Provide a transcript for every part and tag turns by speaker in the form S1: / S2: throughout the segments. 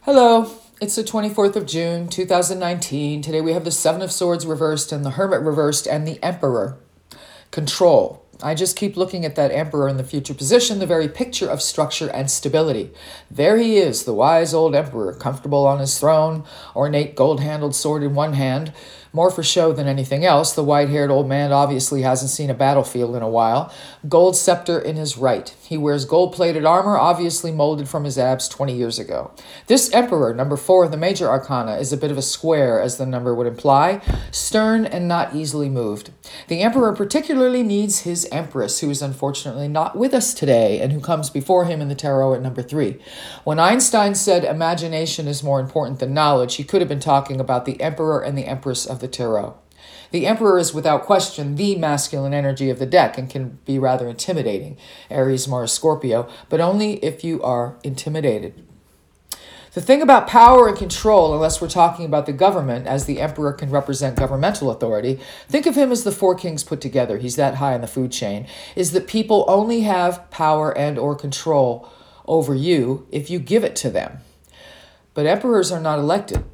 S1: Hello, it's the 24th of June, 2019. Today we have the Seven of Swords reversed and the Hermit reversed and the Emperor. Control. I just keep looking at that Emperor in the future position, the very picture of structure and stability. There he is, the wise old Emperor, comfortable on his throne, ornate gold-handled sword in one hand, more for show than anything else. The white-haired old man obviously hasn't seen a battlefield in a while. Gold scepter in his right. He wears gold-plated armor, obviously molded from his abs 20 years ago. This Emperor, number 4 of the major arcana, is a bit of a square, as the number would imply, stern and not easily moved. The Emperor particularly needs his Empress, who is unfortunately not with us today and who comes before him in the tarot at number 3. When Einstein said imagination is more important than knowledge, he could have been talking about the Emperor and the Empress of the tarot. The Emperor is without question the masculine energy of the deck and can be rather intimidating. Aries, Mars, Scorpio, but only if you are intimidated. The thing about power and control, unless we're talking about the government, as the Emperor can represent governmental authority, think of him as the four kings put together, he's that high in the food chain, is that people only have power and or control over you if you give it to them. But emperors are not elected.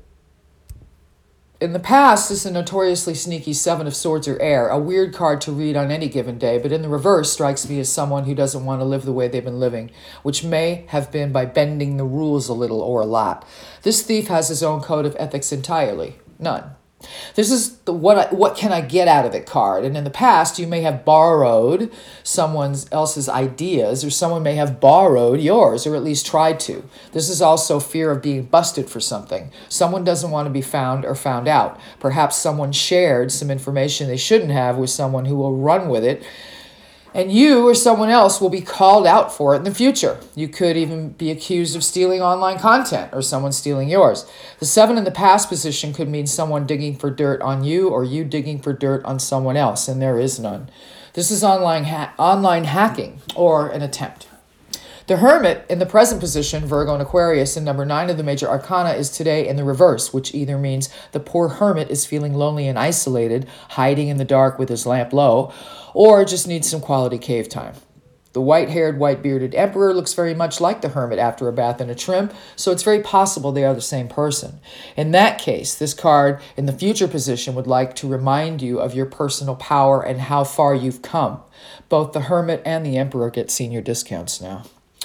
S1: In the past, this is a notoriously sneaky Seven of Swords or Air, a weird card to read on any given day, but in the reverse strikes me as someone who doesn't want to live the way they've been living, which may have been by bending the rules a little or a lot. This thief has his own code of ethics entirely. None. This is the what can I get out of it card. And in the past, you may have borrowed someone else's ideas, or someone may have borrowed yours, or at least tried to. This is also fear of being busted for something. Someone doesn't want to be found or found out. Perhaps someone shared some information they shouldn't have with someone who will run with it, and you or someone else will be called out for it in the future. You could even be accused of stealing online content or someone stealing yours. The 7 in the past position could mean someone digging for dirt on you or you digging for dirt on someone else, and there is none. This is online hacking or an attempt. The Hermit in the present position, Virgo and Aquarius, in number 9 of the major arcana, is today in the reverse, which either means the poor hermit is feeling lonely and isolated, hiding in the dark with his lamp low, or just needs some quality cave time. The white-haired, white-bearded Emperor looks very much like the Hermit after a bath and a trim, so it's very possible they are the same person. In that case, this card in the future position would like to remind you of your personal power and how far you've come. Both the Hermit and the Emperor get senior discounts now.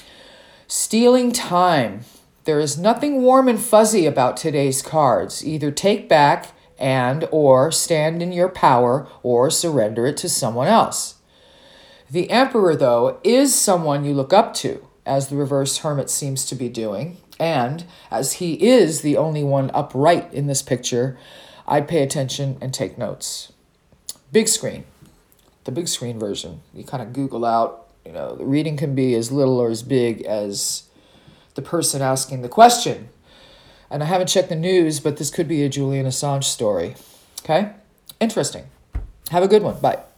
S1: Stealing time. There is nothing warm and fuzzy about today's cards. Either take back and or stand in your power or surrender it to someone else. The Emperor, though, is someone you look up to, as the reverse Hermit seems to be doing, and as he is the only one upright in this picture, I'd pay attention and take notes. Big screen. The big screen version. You kind of Google out. The reading can be as little or as big as the person asking the question. And I haven't checked the news, but this could be a Julian Assange story. Okay? Interesting. Have a good one. Bye.